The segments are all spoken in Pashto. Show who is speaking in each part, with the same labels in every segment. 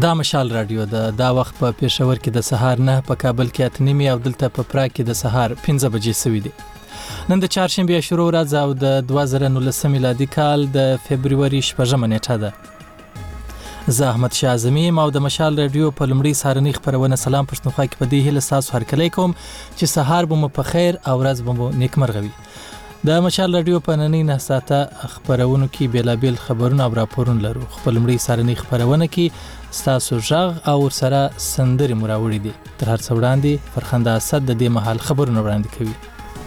Speaker 1: دا مشال رادیو دا وخت په پېښور کې د سهار 9 په کابل کې 8:30 او دلته په پراګ کې د سهار 5 بجې سوي دي. نن د چهارشنبه شروع ورځ او د 2019 میلادي کال د فبرवरी 8 نیټه ده. زه احمد شاه اعظمي او د مشال رادیو په لومړي سهارنۍ خبرونه سلام پښتونخوا کې په دې هیله تاسو هرکلی کوم چې سهار به مو په خیر او ورځ به مو نیکمرغه وي. د مشال رادیو په نننۍ 9 ساعته خبرونو کې بیلابیل خبرونه او راپورونه لرو. خپل لومړي سهارنۍ خبرونه کې ستاسو ژغ او ورسره سندرې مو راوړي دي. تر هر څه وړاندې فرخنده اسد د دې مهال خبرونه وړاندې کوي.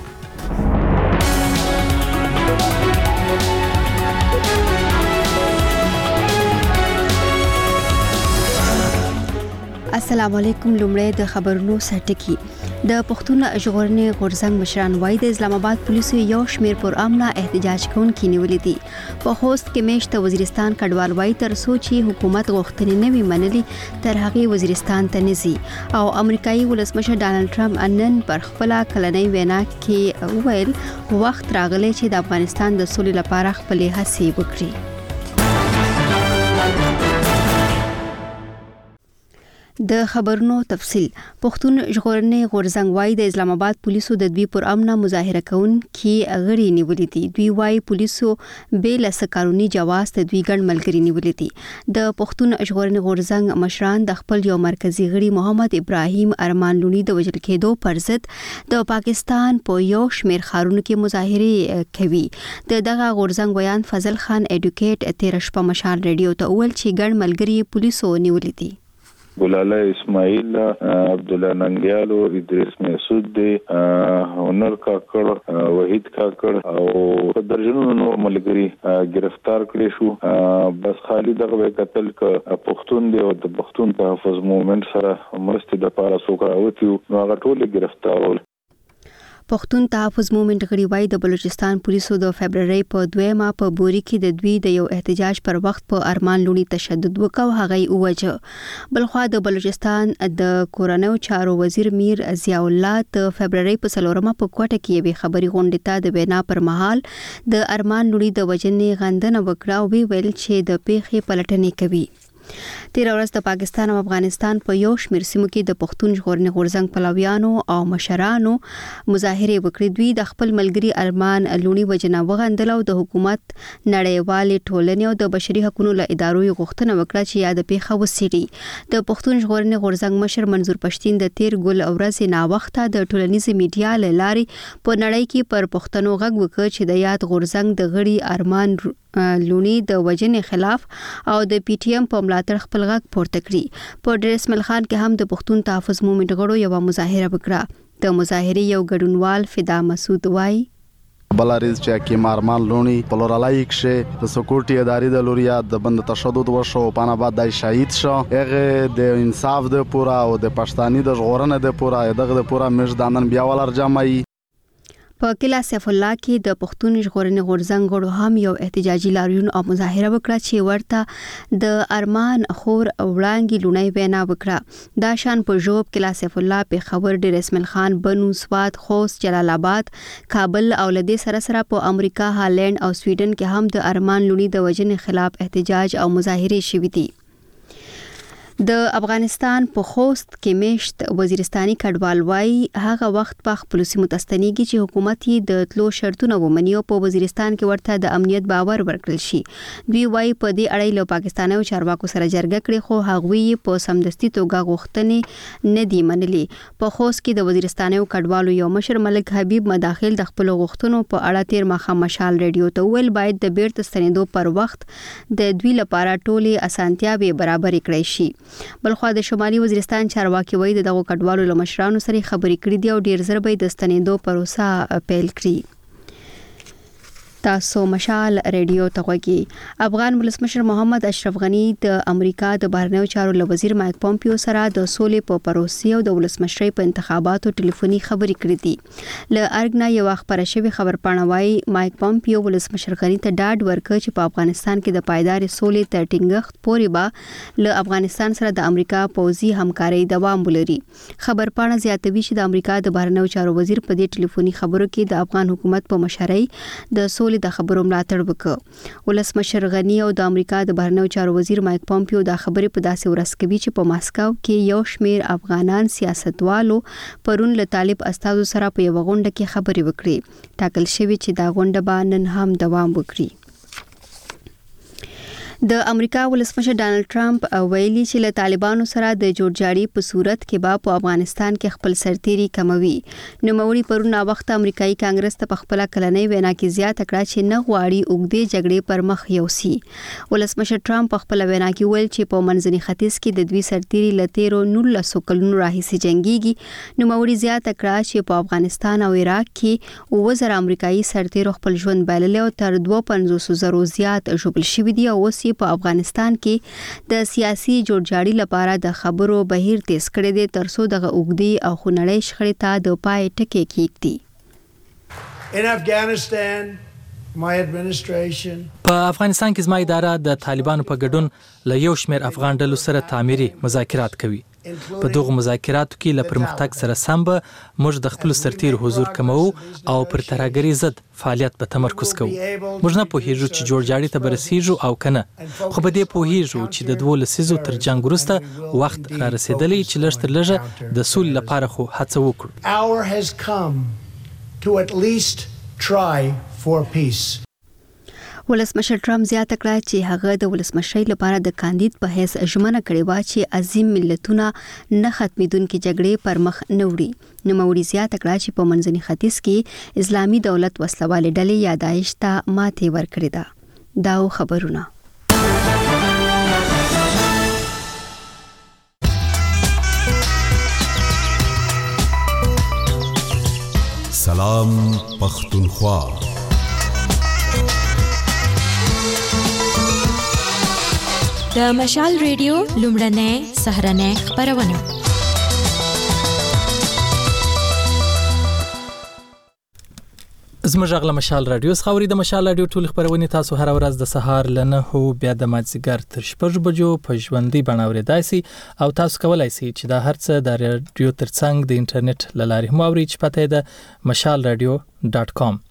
Speaker 2: السلام علیکم. لومړی د خبرونو سرټکی. د پښتون ژغورنې غورځنګ مشران وايي د اسلام آباد پولیسو یو شمیر پر امنه احتجاج کوونکي نیولې دي. په خوست کې میشت وزیرستان کډوال وايي تر څو چې حکومت غوښتنې نه وي منلي تر هغه وزیرستان ته نزي. او امریکایي ولسمشر ډانلډ ټرمپ نن پر خپل کلنۍ وینا کې ویل وخت راغلی چې د افغانستان د سولې لپاره خپل هڅې وکړي. د خبرونو تفصیل. پښتون ژغورنې غورځنګ وايي د اسلام آباد پولیسو د دوی پر امنه مظاهره کوونکي غړي نیولې دي. دوی وايي پولیسو بل قانوني جواز ته دوی ګڼ ملګري نیولې دي. د پښتون ژغورنې غورځنګ مشران د خپل یو مرکزی غړي محمد ابراهیم ارمان لونی د وژل کېدو پر ضد د پاکستان په یو شمیر ښارونو کې مظاهره کوي. دغه غورځنګ ویان فضل خان اډوکیټ 13 شپه مشال رادیو ته ویل چې ګڼ ملګري پولیسو نیولې دي.
Speaker 3: ګلاله اسماعیل، عبد الله ننګیالو، ادریس مسعود دی، هنر کاکړ، وحید کاکړ او درجنونو نور ملګري گرفتار کړي شو. بس خالي دغه قتل ک پښتون دی او د پښتون تحفظ موومېنټ سره مرستې د پاره سوکراوتیو نو هغه ټول گرفتارول.
Speaker 2: پښتون تحفظ موومېنټ غړي وايي د بلوچستان پولیسو د فبرवरी په 2 په بوري کې د دوی د یو احتجاج پر وخت په ارمان لونی تشدد وکاو، هغه وجه. بلخوا د بلوچستان د کورنیو چارو وزیر میر ضیاء الله د فبرवरी په 4 په کوټه کې یو خبري غونډه ته د وینا پر مهال د ارمان لونی د وجنې غندنه وکړه او ویل چې د پیښې پلټنې کوي. تیر ورځ د پاکستان او افغانستان په یو شمیر سیمو کې د پښتون ژغورنې غورځنګ پلویانو او مشرانو مظاهره وکړې. دوی د خپل ملګری ارمان لونی وجنه وغندل او د حکومت نړیوال ټولنې او د بشري حقوقو له ادارو غوښتنه وکړه چې یاد پیښه وڅېړي. د پښتون ژغورنې غورځنګ مشر منظور پښتين د تیر ګل ورځې نا وخته د ټولنیزې میډیا لاري په نړۍ کې پر پښتنو غږ وکړ چې د یاد غورځنګ د غړي ارمان لونی د وجنې خلاف او د پی ټی ایم په ملاتړ خپل غږ پورته کړی. په ډریس ملخان کې هم د پښتون تحفظ موومېنټ غړو یو مظاهره وکړه. د مظاهرې یو ګډونوال فدا مسعود وایي
Speaker 4: بلاریز چې حکیم ارمان لونی پلورالای کې د سکیورټي ادارې د لوریا د بند تشدد وشو پانه بعد د شهید شو. هغه د انصاف د پورا او د پښتاني د ژغورنې د پورا دغه د پورا مجدانن بیا ولر جمعي. په کلا سیف الله کې د پښتون ژغورنې غورځنګ غړو هم یو احتجاجي لاریون او مظاهره وکړه چې ورته د ارمان خور وړانګي لونی وینا وکړه. دا شان په جوب کلا سیف الله په خبر ډیر اسماعیل خان بنو سواد خوست جلال آباد کابل او لدې سره په امریکا هالند او سویډن کې هم د ارمان لونی د وجنې خلاف احتجاج او مظاهره شوې دي. د افغانستان په خوست کې میشت وزیرستاني کډوال وايي هغه وخت په خپل سیمه تستنیږي چې حکومت یې د تلو شرطونه ومني او په وزیرستان کې ورته د امنیت باور ورکړل شي. دوی وايي په دې اړه له پاکستاني چارواکو سره جرګه کړې خو هغوی په سمدستي توګه غوښتنې نه دی منلي. په خوست کې د وزیرستاني کډوالو یو مشر ملک حبیب مداخل د خپل غوښتنو په اړه تیر مخه مشال رادیو ته ویل باید د بیرته ستنېدو پر وخت د دوی لپاره ټولې اسانتیاوې برابر کړي شي. بلخوا د شمالي وزیرستان چارواکي وایي دغه کډوالو له مشرانو سره خبرې کړې دي او ډیر زر به د ستنېدو پروسه پیل کړي. تاسو مشال رادیو ته غوږی. افغان ولسمشر محمد اشرف غنی د امریکا د بهرنیو چارو وزیر مایک پومپیو سره د سولې په پروسې او د ولسمشرۍ په انتخاباتو ټلیفوني خبرې کړې دي. له ارګنا یو خبره شوی خبرپاڼه وايي مایک پومپیو ولسمشر غنی ته ډاډ ورکړ چې په افغانستان کې د پایدار سولې تر ټینګښت پورې به له افغانستان سره د امریکا پوځي همکاري دوام ولري. خبرپاڼه زیاتوي چې د امریکا د بهرنیو چارو وزیر په دې ټلیفوني خبرو کې د افغان حکومت په مشرۍ د سولې
Speaker 2: د خبرو ملاتړ وکړ. ولسمشر غنی او د امریکا د بهرنیو چارو وزیر مایک پومپیو دا خبرې په داسې ورځ کوي چې په ماسکو کې یو شمیر افغانان سیاستوالو پرون له طالب استازو سره په یو غونډه کې خبرې وکړې. ټاکل شوی چې دا غونډه به نن هم دوام وکړي. د امریکا ولسمشر ډانلډ ټرمپ ویلي چې له طالبانو سره د جوړجاړي په صورت کې به په افغانستان کې خپل سرتيري کموي. نوموړي پرون وخت امریکایي کانګرس ته په خپل کلنۍ وینا کې زیاته کړه چې نه غواړي اوږدې جګړې پر مخ یوسي. ولسمشر ټرمپ په خپل وینا کې ویل چې په منځني ختیځ کې د دوی سرتيري له 13 کلونو راهیسې جنگيږي. نوموړي زیاته کړه چې په افغانستان او عراق کې 2000 امریکایي سرتيرو خپل ژوند بایللی او تر 250,000 زیات ژوبل شوي دي او اوس په افغانستان کې د سیاسي جوړجاړي لپاره د خبرو بهیر تیز کړی دی ترڅو دغه اوږدې او خونړۍ شخړې ته د پای ټکی کېږدي.
Speaker 1: په افغانستان کې زما اداره د طالبانو په ګډون له یو شمېر افغان ډلو سره تعمیري مذاکرات کوي. په دغه مذاکراتو کې له پرمختګ سره سم به موږ د خپل سرتیرو حضور کمو او پر ترهګرۍ ضد فعالیت به تمرکز کوو. موږ نه پوهیږو چې جوړجاړي ته برسیږو او کنه، خو په دې پوهیږو چې د 12 لسیزو تر جنگ وروسته وخت را رسیدلی چې لږ تر لږه د سولې لپاره خو هڅه وکړو.
Speaker 2: ولسمشر ټرمپ زیاته کړه چې هغه د ولسمشۍ لپاره د کاندید په حیث ژمنه کړې و چې عظیم ملتونه نه ختمېدونکې جګړې پر مخ نه وړي. نوموړي زیاته کړه چې په منځني ختیځ کې اسلامي دولت وسلوالې ډلې یا داعش ته ماتې ورکړې ده. دا خبرونه
Speaker 5: سلام پختونخوا.
Speaker 6: د مشال ریډیو لومړنۍ سهرنۍ خبرونه.
Speaker 1: زموږ غږ له مشال رادیو څخه اوري. د مشال رادیو ټول خبرونه تاسو هر ورځ د سهار له 9 بیا د مازیګر تر 6 بجو په ژوندۍ بڼه اورېدای شئ او تاسو کولای شئ چې دا هرڅه د رادیو ترڅنګ د انټرنیټ له لارې هم اورئ چې پته ده mashalradio.com.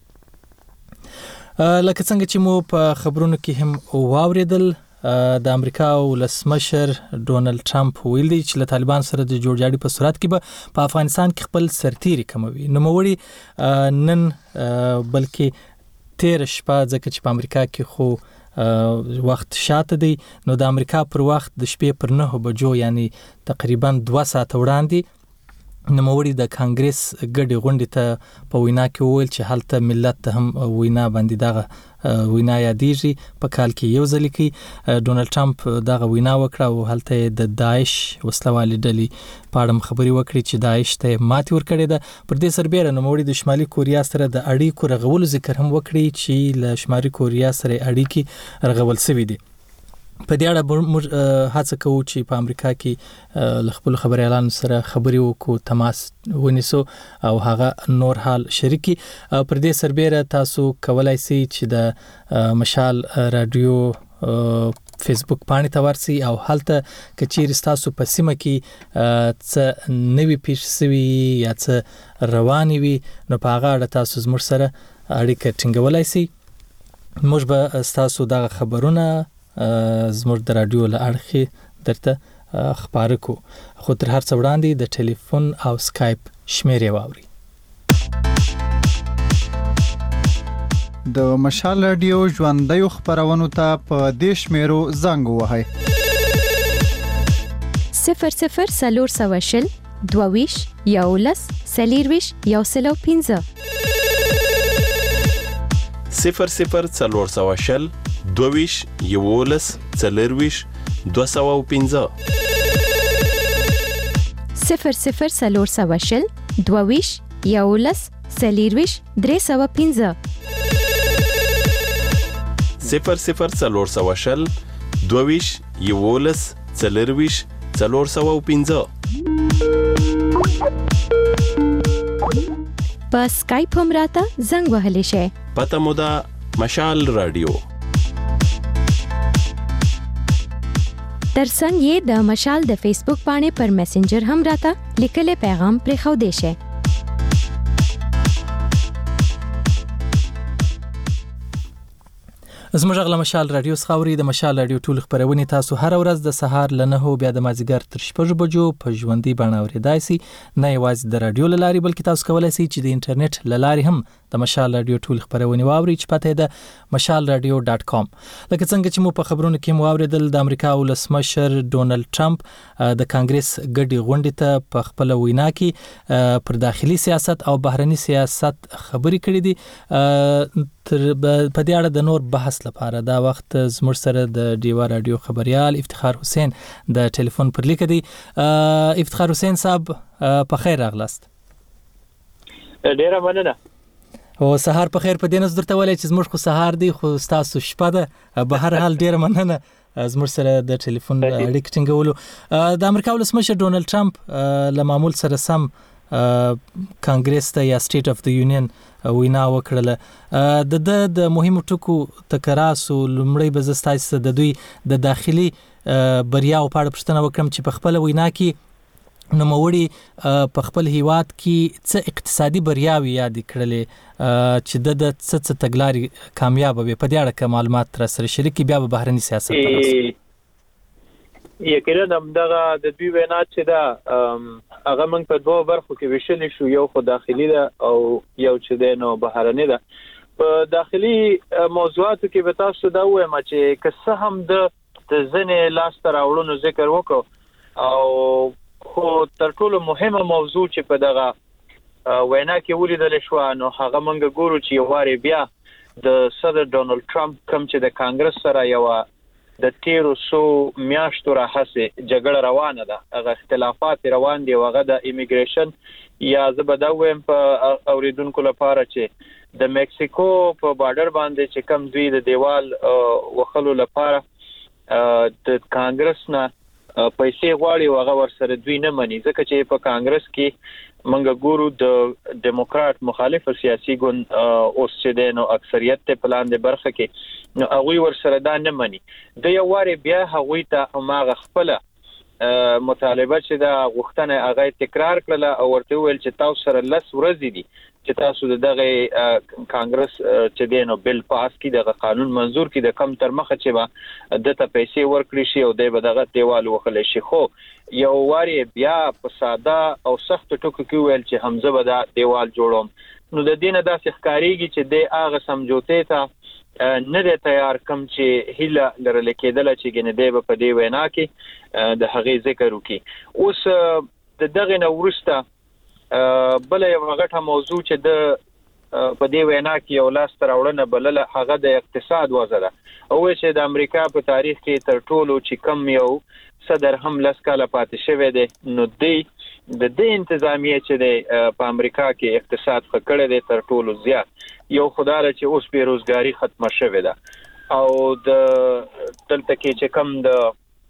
Speaker 1: لکه څنګه چې مو په خبرونو کې هم واوریدل، د امریکا ولسمشر ډونلډ ټرمپ ویل دی چې له طالبان سره د جوړجاړي په صورت کې به په افغانستان کې خپل سرتيري کموي. نوموړي نن بلکې 13 شپه ځکه چې په امریکا کې خو وخت شاته دی، نو د امریکا پر وخت د شپې پر 9 بجو یعنی تقریبا 2 ساعت وړاندې نوموړي د کانګرس ګډې غونډې ته په وینا کې وویل چې هلته ملت ته هم وینا باندې دغه وینا یادېږي په کال کې یو ځل کې ډونلډ ټرمپ دغه وینا وکړه او هلته د داعش وسلوالې ډلې په اړه خبري وکړي چې داعش ته ماتې ورکړې ده. پر دې سربېره نوموړي د شمالي کوریا سره د اړیکو رغولو ذکر هم وکړي چې له شمالي کوریا سره اړیکې رغول شوي دي. په دې اړه موږ هڅه کوو چې په امریکا کې له خپل خبريالانو سره خبري وکړو، تماس ونیسو او هغه نور حال شریکي. پر دې سربېره تاسو کولای شئ چې د مشال رادیو فیسبوک باندې ته ورسئ او هلته کچېر تاسو په سیمه کې څه نوي پیښې سوي یا څه رواني وي نو په هغه اړه تاسو زموږ سره اړیکه ټینګولای شئ. موږ به تاسو دغه خبرونه زموږ د رادیو له اړخې درته خبرې کو، خو تر هر څه وړاندې د ټلیفون او سکایپ شمیرې واوري.
Speaker 7: د مشال رادیو ژوندۍ خبرونو ته په دې شمیرو زنګ وهئ:
Speaker 6: 00 22 11 40 105
Speaker 8: 00 22 11 40 205
Speaker 6: 00 22 11 40 305
Speaker 8: 00 22 11 40 405.
Speaker 6: په سکایپ هم راته زنګ وهلی شئ.
Speaker 8: پته مو ده مشال رادیو.
Speaker 6: ترڅنګ یې د مشال د فیسبوک باندې پر میسنجر هم راته لیکلي پیغام پرېښودی شئ.
Speaker 1: زموږ غلا مشال رادیو څخه د مشال رادیو ټول خبرونه تاسو هر ورځ د سهار ل 9 بیا د مازیګر تر 6 بجو په ژوندۍ بڼه اوریدای شئ. نه یوازې د رادیو لاري بلکې تاسو کولای شئ چې د انټرنیټ لاري هم د مشال رادیو ټول خبرونه واورئ چې پته ده mashalradio.com. لکه څنګه چې مو په خبرونو کې مو اوریدل د امریکا ولسمشر ډونالد ټرمپ د کانګرس ګډي غونډې ته په خپل وینا کې پر داخلي سیاست او بهرني سیاست خبرې کړې دي. په دې اړه د نور بحث لپاره دا وخت زموږ سره د ډیوا رادیو خبريال افتخار حسین د ټلیفون پر لیک دی. افتخار حسین صاحب په خیر راغلاست.
Speaker 9: ډیره مننه.
Speaker 1: او سهار په خیر. په دې نظر ته ولې چې زموږ خو سهار دی خو تاسو شپه ده. به هر حال ډیره مننه زموږ سره د ټلیفون اړیکه ټینګولو. د امریکا ولسمشر ډونالد ټرمپ له معمول سره سم کانګرس ته یا سټیټ اف د یونین وینا وکړه. د مهمو ټکو تکراسو لمړی بزستایسته د دوی د داخلي بریا او پاړه پښتنه وکړم چې په خپل وینا کې نوموړي په خپل هیواد کې څه اقتصادي بریاوي یاد کړلې چې د څه تګلاري کامیاب وي. په دې اړه کوم معلومات را سره شریکي بیا به بهرني سیاست ته رسېږي.
Speaker 9: یقینا دغه د دوی وینا چې دا هغه موږ په دوه برخو کې ویشل شو، یو خو داخلي ده او یو چې د نو بهرني ده. په داخلي موضوعاتو کې به تاسو دا وایم چې که هم د ځنې لاس تر راوړلو ذکر وکړو او خو تر ټولو مهمه موضوع چې په دغه وینا کې ولیدل شو نو هغه موږ ګورو چې یو واری بیا د صدر ډونالد ټرمپ کوم چې د کانګرس سره یو د 1300 میاشتو راهسه جګړه روانه ده، هغه اختلافات روان دي، هغه د ایمیګریشن یا زبداویم په اوریدونکو لپاره چې د میکسیکو په بارډر باندې چې کم دوی د دیوال وخلو لپاره د کانګرس نه پیسې غواړي او هغه ورسره دوی نه مني، ځکه چې په کانګرس کې منګه ګورو د دیموکرات مخالف سیاسي ګوند اوس چې د نو اکثریت ته پلان د برخه کې نو هغه ورسره دا نه مني. د یو واره بیا هغه ته ماغه خپل مطالبه چې دا غوښتنه هغه تکرار کړله او ورته ویل چې تاسو سره لس ورځې دي چې تاسو دغه کانګرس چې دینو بل پاس کی دغه قانون منزور کی د کم تر مخه چې با دته پیسې ورکړي شي او دغه دیوال وخل شي. خو یو واری بیا په ساده او سخت ټکو کې ویل چې حمزه به دا دیوال جوړوم. نو د دینه داسې ښکاریږي چې د هغه سمجوته ته نه دی تیار کم چې هله لرل کېدل چې ګنې دی په دې وینا کې د هغه ذکر وکي. اوس د دغه نورسته بل یو غټه موضوع چې د په دې وینا کې یو لاس تر وړنه بلله هغه د اقتصاد وزره او چې د امریکا په تاریخ کې تر ټولو چې کم یو صدر هم لاس کاله پاتې شوی دی. نو د دې انتظامیه چې د په امریکا کې اقتصاد خکړه دی تر ټولو زیات یو خدای چې اوس بیروزګاری ختمه شوه ده او د دلته کې چې کم د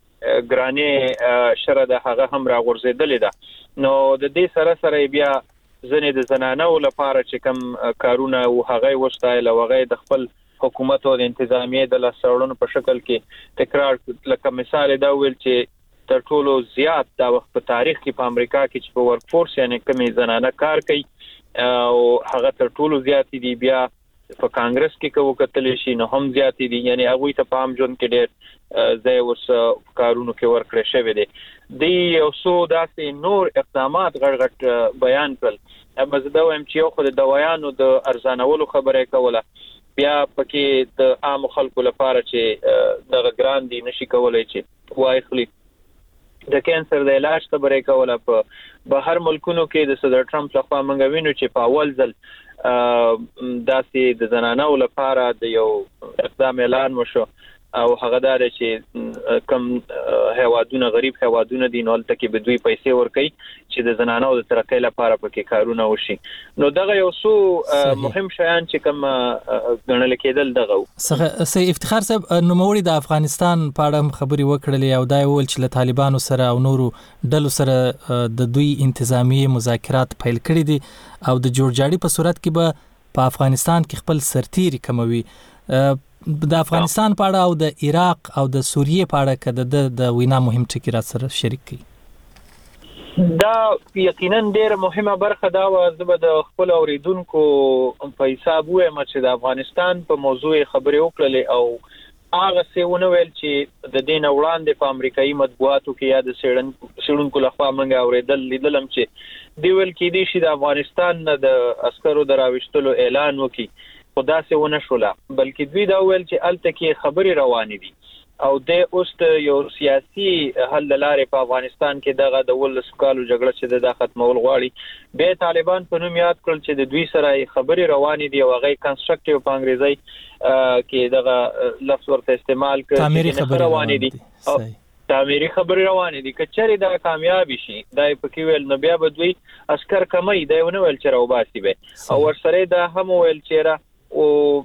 Speaker 9: ګرانې شره د هغه هم راغورځیدلې ده. نو د دې سره بیا ځنې د زنانو لپاره چې کم کارونه او هغه وشتایل او هغه د خپل حکومت او د انتظامیه د لاسوړونو په شکل کې تکرار لکه مثال دا ویل چې تر ټولو زیات دا وخت په تاریخ کې په امریکا کې چې په ورک فورس یعنی کمی زنانه کار کوي او هغه تر ټولو زیات دي. بیا په کانګرس کې کوو کتل شي نو هم زیات دي، یعنی هغه ته پام جون کې ډېر ځای ورس کارونو کې ورکړی شوی دی. د یو څو داسې نور اقدامات غړغټ بیان کړل. مزه وایم چې یو خو د دوايانو د ارزانولو خبره کوله، بیا پکې د عام خلکو لپاره چې د ګران دي نشي کولای چې وایخلی د کانسر د علاج خبره کوله. په بهر ملکونو کې د صدر ټرمپ لخوا منګ وینو چې په اول ځل داسې د زنانو لپاره د یو اقدام اعلان وشو او هغه دا چې کم هوادونه غریب هوادونه دي نو تلته به دوی پیسې ورکړي چې د زنانو د ترقۍ لپاره پکې کارونه وشي. نو دغه یو څو مهم شیان چې کم غنل کېدل دغه
Speaker 1: سه افتخار صاحب نوموړي د افغانستان په اړه خبري وکړلې او دا ول چې له طالبانو سره او نورو ډلو سره د دوی انتظامی مذاکرات پیل کړي دي او د جوړجاړي په صورت کې به په افغانستان کې خپل سرتیري کموي. د افغانستان په اړه او د عراق او د سوریې په اړه کده د وینا مهم ټکی را سره شریک کړي.
Speaker 9: دا یقینا ډېر مهمه برخه دا و چې د خپل اوریدونکو په حساب وایم چې د افغانستان په موضوع خبرې وکړلې او هغه څه ونه ویل چې د دین وړاندې په امریکایي مطبوعاتو کې یا د سیړونکو لخوا موږ اوریدل لیدلم چې دی ویل کې دي چې د افغانستان نه د عسکرو دراوښتلو اعلان وکړي خدا څه ونه شولا بلکې دوی دا ویل چې الته کې خبرې روانې دي او د اوس یو سیاسي حل لارې په افغانستان کې دغه د ولس کالو جګړه چې د ختمول غواړي به طالبان په نوم یاد کړل چې د دوی سره خبرې روانې دي او هغه کنستراکټیو په انګریزي کې دغه لفظ ورته استعمال کړي
Speaker 1: تعمیري خبرې روانې دي
Speaker 9: تعمیري خبرې روانې دي کچري دا کامیاب شي دا په ویل نو بیا به دوی عسكر کمای دی ونه ویل چې راوباسي به او ورسره دا هم ویل چې را او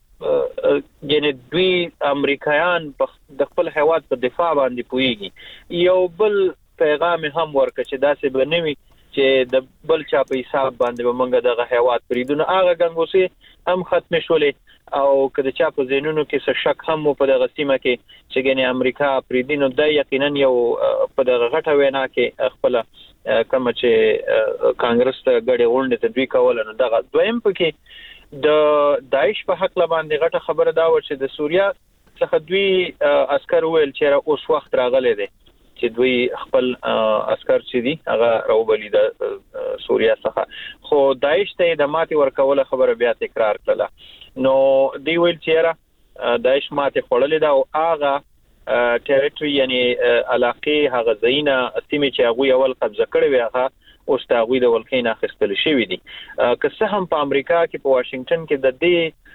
Speaker 9: ګنې دوی امریکایان د خپل هیواد په دفاع باندې پويږي یو بل پیغام هم ورکړ چې داسې بنوي چې د بل چا په حساب باندې موږ دغه هیواد پریدونه هغه ګنګوسي هم ختم شولې او کله چې په زینونو کې څه شک هم په دغه سیمه کې چې ګنې امریکا پریدینو د یقینا یو په دغه غټه وینا کې خپل کوم چې کانګرس ته غړي غونډه ته دوی کول نو دغه دویم پکې د داعش په حق باندې غټه خبره دا و چې د سوریا څخه دوی عسكر ویل چې اوس وخت راغلی دی چې دوی خپل عسكر چې دي هغه راوبلی د سوریا څخه خو داعش ته د ماتي ورکول خبره بیا تکرار کړه نو دی ویل چې داعش ماته خړلې دا او هغه ټریټوري یعنی علاقه هغه زینا سیمه چې هغه اول قبضه کړې وي هغه اوس تاغوی د ولکین اخیستل شوی دي که څه هم په امریکا کې په واشنگټن کې د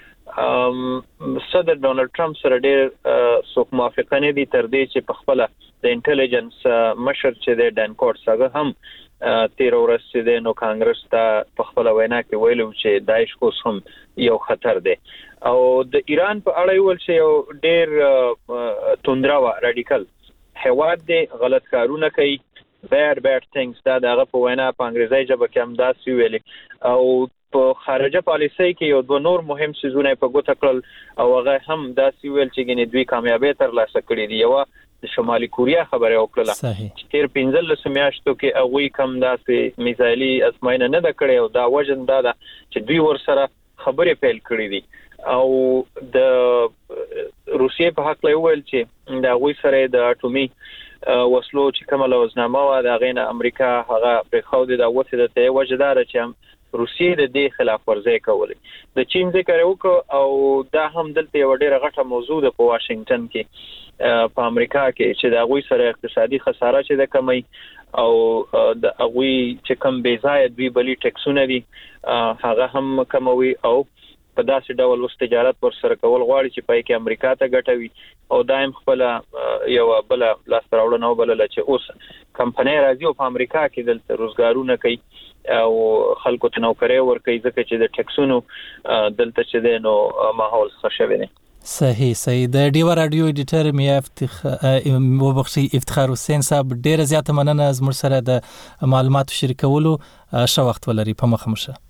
Speaker 9: دې صدر ډونالد ټرمپ سره ډېر څوک موافقه نه دي تر دې چې په خپل د انټيليجنس مشر چې د ډان کورټس هغه هم 13 ورځې چې نو کانګرس ته په خپل وینا کې ویلو چې داعش اوس هم یو خطر دی او د ایران په اړه ویل چې یو ډېر توندرا رادیکال هواد دی غلط کارونه کوي bad things دا دغه په وینا په انګریزي ژبه کې هم دا سی ویلي او په خارجه پالیسي کې یو دوه نور مهم سيزونه په ګوته کړل او هغه هم دا سی ویل چې ګنې دوی کامیابی تر لاسه کړې دي یو د شمالي کوریا خبره وکړه چې تیر 15 میاشتو کې هغه کم داسې میزایلي ازمایښت نه د کړې او دا وجن دا چې دوی ورسره خبرې پیل کړې دي او د روسیې په حق له ویل چې دا غوي سره د اټومي وسلو چې کومه لوزنامه و د غینه امریکا هغه په خوده د وته د ته وجدار چې روسیې د دې خلاف ورزي کولې د چین ذکر وکړ او دا هم دلته یو ډیره غټه موضوع ده په واشنگټن کې په امریکا کې چې دا غوي سره اقتصادي خساره چې د کمی او د غوي چې کم بې ځای دوی بلی ټیکسونه دي هغه هم کموي او په داسې ډول وس تجارت پر سره کول غواړي چې پای کې امریکا ته ګټوي او دایم خپل یو بل لاس راوړنه وبل چې اوس کمپنۍ راځي او په امریکا کې د روزګارونه کوي او خلکو ته نوکری ورکوي ځکه چې د ټیکسونو دلته چې د نو ماحول ښه شوی دی
Speaker 1: صحیح د ډیوا رادیو ایډیټر میا افتخار حسین صاحب ډیره زیاته مننه از مر سره د معلوماتو شریکولو ښه وخت ولري په مخه مشه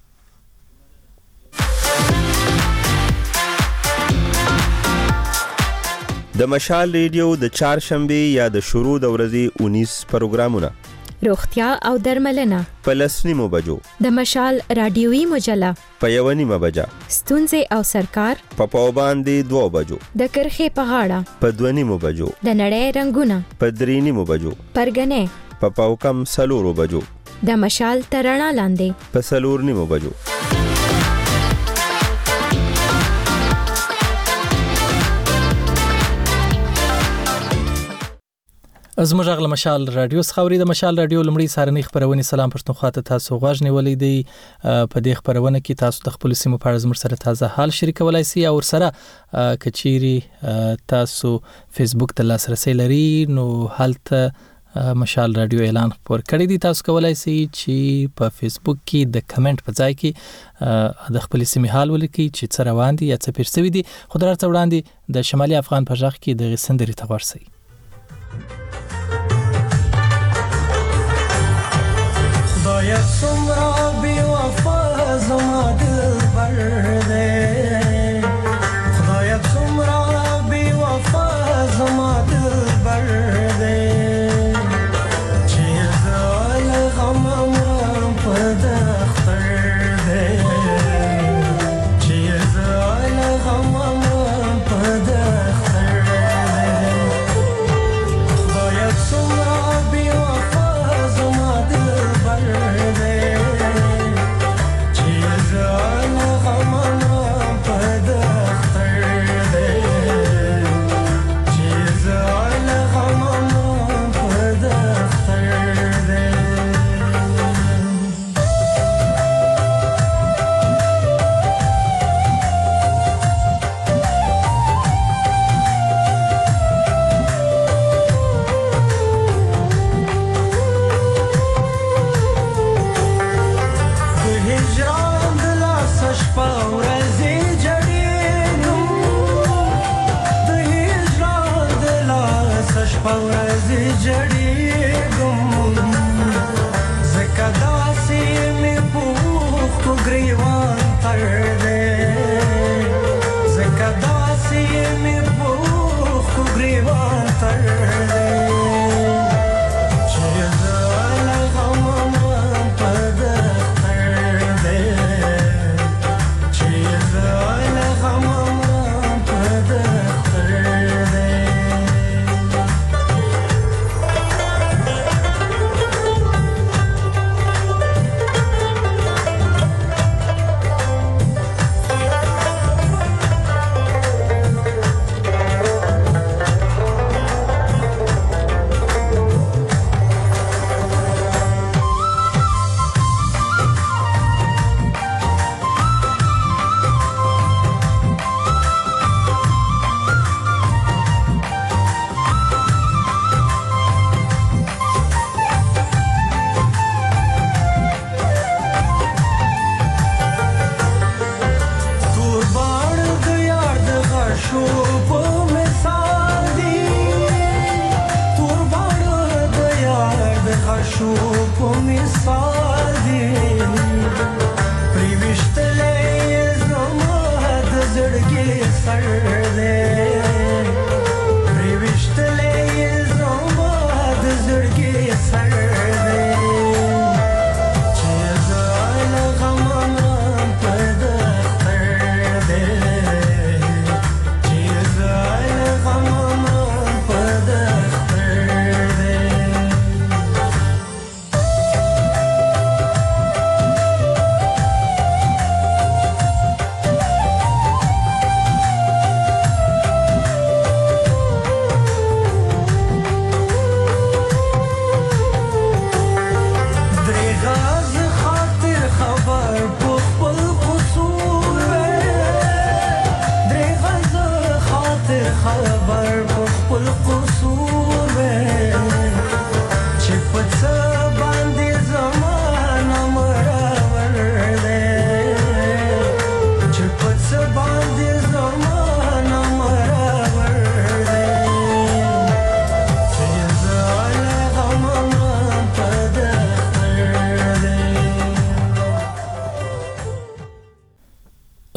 Speaker 8: د مشال ریډیو د چهارشنبه یا د شروع د ورځې 19 پروګرامونه
Speaker 6: روغتیا او درملنه
Speaker 8: په 10:00 بجو
Speaker 6: د مشال رادیوي مجله
Speaker 8: په 1:00 بجه
Speaker 6: ستونزې او سرکار
Speaker 8: په پاوباندې 2 بجو
Speaker 6: د کرخې په غاړه
Speaker 8: په 2:30 بجو
Speaker 6: د نړۍ رنگونه
Speaker 8: په 3:30 بجو
Speaker 6: پرګنې
Speaker 8: په پاوکم 4 بجو
Speaker 6: د مشال ترڼا لاندې
Speaker 8: په 4:30 بجو
Speaker 1: زموږ غل مشال رادیو خوري د مشال رادیو لمړی سارنی خبرونه سلام پښتونخوا ته تاسو غوښنی ولې دی په دې خبرونه کې تاسو د خپل سیمو په اړه زموږ سره تازه حال شریکولای شئ او سره کچيري تاسو فیسبوک ته لاسرسي لري نو هلته مشال رادیو اعلان خبر کړی دی تاسو کولای شئ چې په فیسبوک کې د کمنټ په ځای کې د خپل سیمې حال ولیکئ چې څه روان دي یا څه پیښ شوی دي خو درته وړاندې د شمالي افغان په ځخ کې د سندري تغورسي
Speaker 10: خدایا څومره بې وفا زما دلبر دی خدایا څومره بې وفا زما دلبر دی چې زه له غم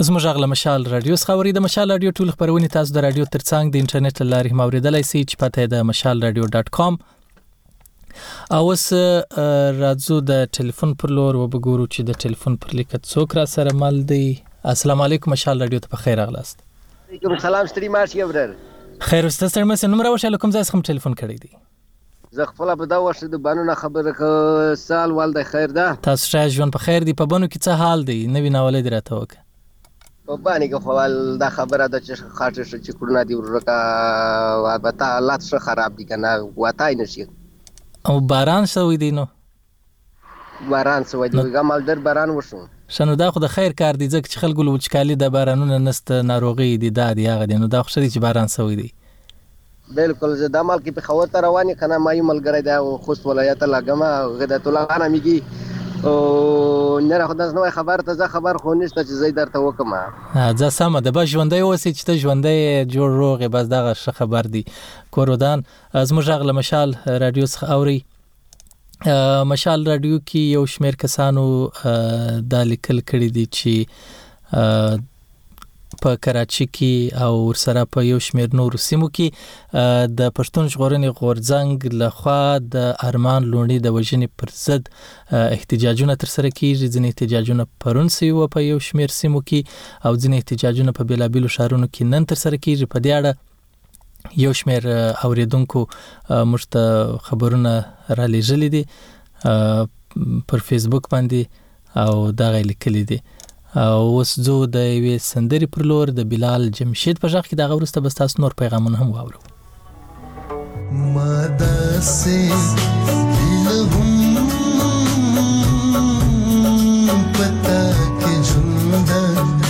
Speaker 1: زموږ غږ له مشال رادیو څخه اوري. د مشال رادیو ټول خبرونه تاسو د رادیو ترڅنګ د انټرنیټ له لارې اوریدلای شئ چې پته د mashalradio.com. او اوس راځو د ټلیفون پر لور وبګورو چې د ټلیفون پر لیکت څوک را سره مل دی. السلام علیکم، مشال رادیو ته بخیر راغلاست.
Speaker 11: وعلیکم السلام، ستړي ماشي برر.
Speaker 1: خیر اوسه ستړي مې نوم راوښه کوم ځای څخه ټلیفون کړی دی.
Speaker 11: زه خپل په دا وخت د بانو خبره سال والده خیر ده.
Speaker 1: تاسو ښه ژوند په خیر دی؟ په بانو کې څه حال دی؟ نوی ناولې دراته وکړه.
Speaker 11: په باندې کې خو دا خبره ده چې خاطر چې کورونه دی ورکا البته حالات څه خراب دي کنه، واتای نشي.
Speaker 1: او باران شوی دی؟ نو
Speaker 11: باران شوی دی، ګمال در باران وشو.
Speaker 1: شنو دا خو د خیر کار دی ځکه چې خلکو له وچکالي د بارانونو نست ناروغي دي دادی هغه دی. نو دا خو شدي چې باران شوی دی.
Speaker 11: بالکل زه د مال کې په خبر ته رواني کنه، ما یو ملګری دا خوست ولایت لګما غدت الله انا میږي او نه خدای نو خبر ته خبر خو نشته چې زید درته وکم.
Speaker 1: ځا سم د با ژوندۍ اوسې چې ته ژوندۍ جوړ روغ بس دا خبر دی. کورودان زموږ غږ له مشال رادیو څخه اوري. مشال رادیو کې یو شمیر کسانو د لیکل کړي دي چې په کراچي کې او ورسره په یو شمیر نور سیمو کې د پښتون ژغورنې غورځنګ لخوا د ارمان لونی د وژنې پر ضد احتجاجونه ترسره کیږي. ځینې احتجاجونه پرون سوي په یو شمیر سیمو کې او ځینې احتجاجونه په بیلابیلو ښارونو کې نن ترسره کیږي. په دې اړه یو شمیر اوریدونکو موږ ته خبرونه را لېږلي دي پر فیسبوک باندې او دغه لیکلي دي. اوس زه د یوې سندرې پر لور د بلال جمشید په غږ کې دغه وروسته بس تاسو نور پیغامونه هم واورو.
Speaker 10: ما داسې دلهم پتا کې ژونده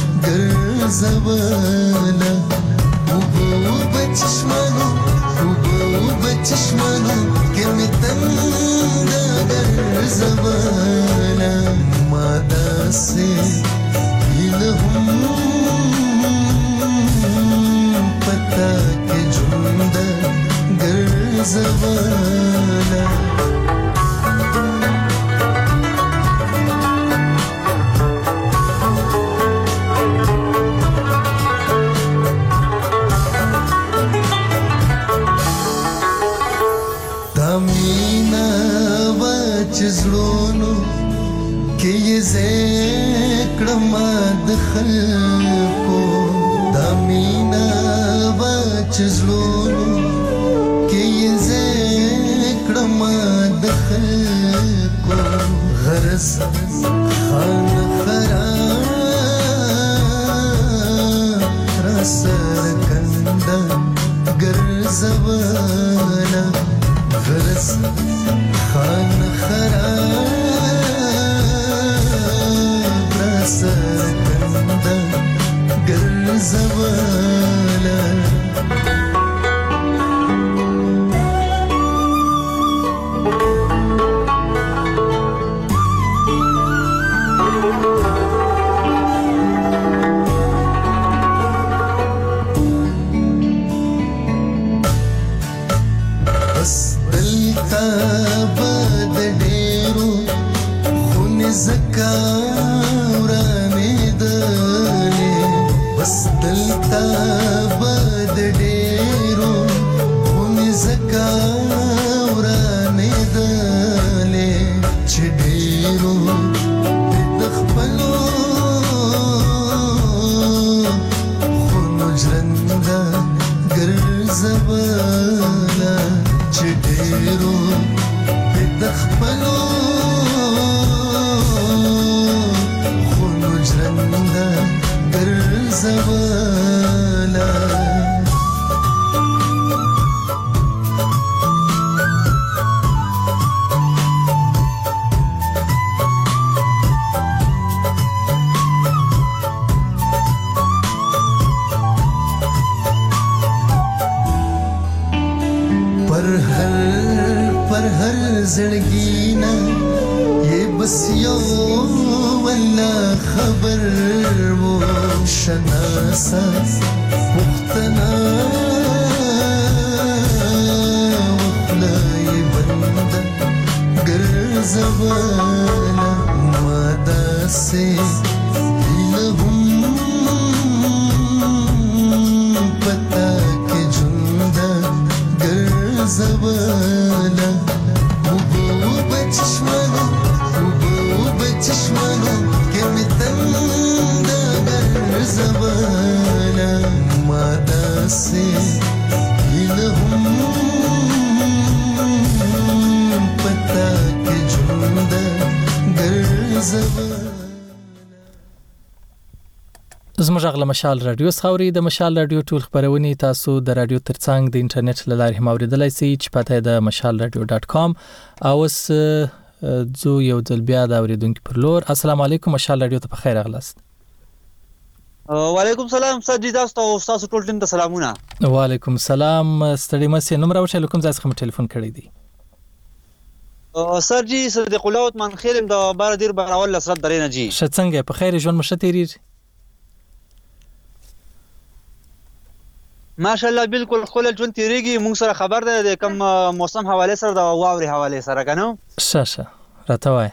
Speaker 10: ګرځوله وبو بچشمانو کې مې تنده ګرځوله ما داسې دلهم پتا کې ژونده ګرځوله تامینا وچزلونو کې یې زکړم د خلکو تامینا وچزلونو کې یې زکړم د خلکو غرض خان خراب را سر کنده ګرځوله غرض خان خراب را سر کنده ګرځوله پر هر زړګینا یې بس یو ولا خبر وو شناسا پختنا وخلای بند ګرځواله ما داسې دلهم
Speaker 1: زموږ غږ له مشال رادیو څخه اورئ. د مشال رادیو ټول خبرونه تاسو د رادیو ترڅنګ د انټرنیټ له لارې هم اوریدلای شئ چې پته د mashalradio.com. او اوس زه یو ځل بیا د اوریدونکو پر لور. السلام علیکم، مشال رادیو ته بخیر راغلاست.
Speaker 12: وعلیکم سلام سر جی، تاسو ټول ټیم ته سلامونه.
Speaker 1: وعلیکم سلام. ستړي مې نوم راوښه کوم ځای څخه ټلیفون کړی دی؟
Speaker 12: سر جی صدیق الله عثمان خیرم د بار دیر براول لسرت درې نه جی.
Speaker 1: ښه څنګه په خیر ژوند مشه تیریږي؟
Speaker 12: ماشاءالله بالکل خپل ژوند تیریږي. موږ سره خبر ده د کوم موسم حواله سره د واوري حواله سره کنه.
Speaker 1: ښه راته وای.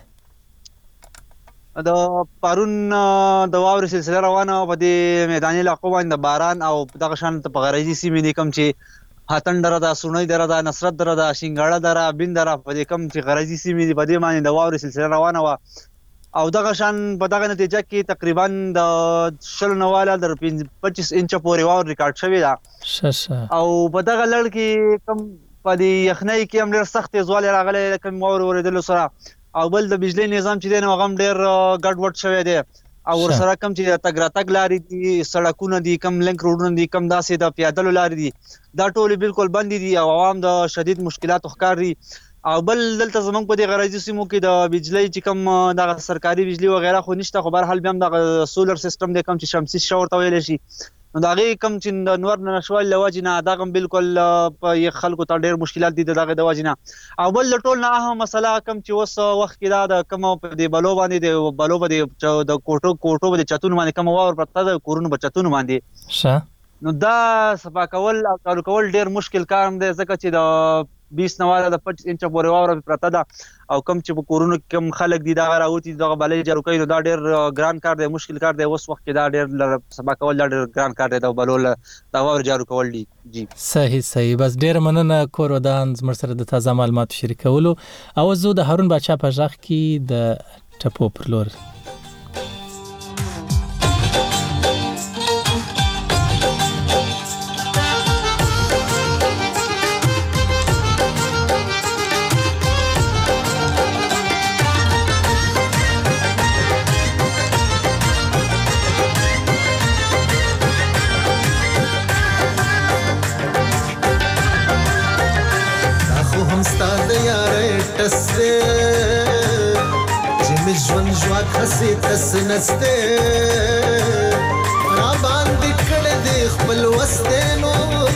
Speaker 12: د پرون د واوري سلسله روانه په دې میداني علاقو باندې باران او دغه شان په غریزي سیمې دي کوم چې هاتن دره ده، سونی دره ده، نصرت دره ده، شینګاړه دره، بین دره، په دې کوم چې غریزي سیمې دي په دې باندې د واوري سلسله روانه و او دغه شان په دغه نتیجه کې تقریبا د 20 نواله در 25 انچ پورې واور ریکارډ شوی دا. او په دغه لړ کې کم په دې یخنۍ کې هم ډېر سخت زوال راغلی کوم واور ورېدل سره. او بل د بجلی نظام چې دی نو هغه ډېر ګډوډ شوی دی. او ورسره کم چې تګ راتګ لارې دي، سړکونه دي، کم لینک روډونه دي، کم داسې د پیادلو لارې دي، دا ټول بالکل بند دي او عوام د شدید مشکلاتو ښکار دي. او بل دلته زمونږ په دې غرایزي سیمو کې د بجلی چې کم د سرکاري بجلی وغیرہ خو نشته، خو بهرحال بیا هم د سولر سیستم دی کم چې شمسي شاور ته ویلی شي، نو د هغې کم چې د نور نه نشوالي له وجې نه دغه هم بالکل په خلکو ته ډېر مشکلات دي د دغې د وجې نه. او بل د ټول نه اهم مسله کم چې اوس وخت کې دا د کوم په دې بلو باندې د بلو باندې د کوټو باندې چتونو باندې کوم واور پرته د کورونو په چتونو باندې نو دا صفا کول او چالو کول ډېر مشکل کار دی، ځکه چې د 20 نواله د 25 انچ پورې واوره پرته ده او کم چې په کورونو کې کم خلک دي دغه راوتي دغه بلې جارو کوي، نو دا ډېر ګران کار دی، مشکل کار دی. اوس وخت کې دا ډېر صفا کول دا ډېر ګران کار دی، د بلو د واورو جارو کول دي. جی
Speaker 1: صحیح. بس ډېر مننه کور ودان زموږ سره د تازه معلوماتو شریکولو. او زه د هارون باچا په ژغ کې د ټپو پر لور.
Speaker 10: خسي تسنسته را باندې کړه دې خپل وستنو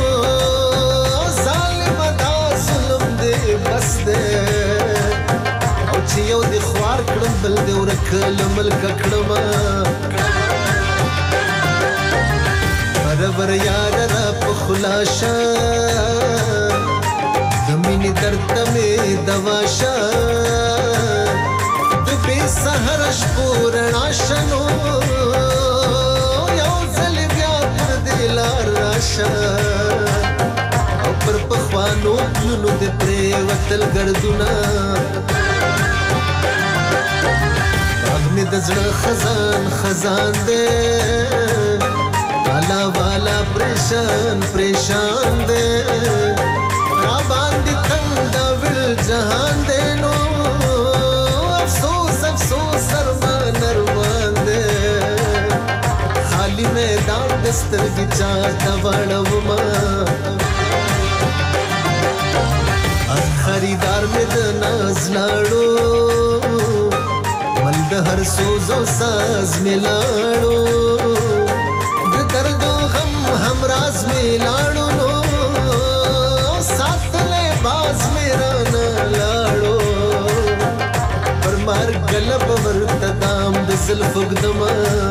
Speaker 10: ظالم دا ظلم دې بس دې او چې یو دې خوار کړم بل دې ورکل ملک کړم برابر یاد را په خلاصه د مینې درد مې دواشه سحر شپور ناشنو یو ځل بیا پر دلار راشه او پر پخوانو پلونو د پرې وتل ګردونه باغ مې د زړه خزان دی والا والا پریشان دی را باندې تنگ دا ول جهان دی نو خالی میدان دستر کی چاہتا وڑوما خریدار میں دناز لاڑو ملد ہر سوز و ساز میں لاڑو درد و غم ہم راز میں لاڑو نو ساتھ لے باز میرا نہ لاڑو مار گلب ورتدام د زلف گدما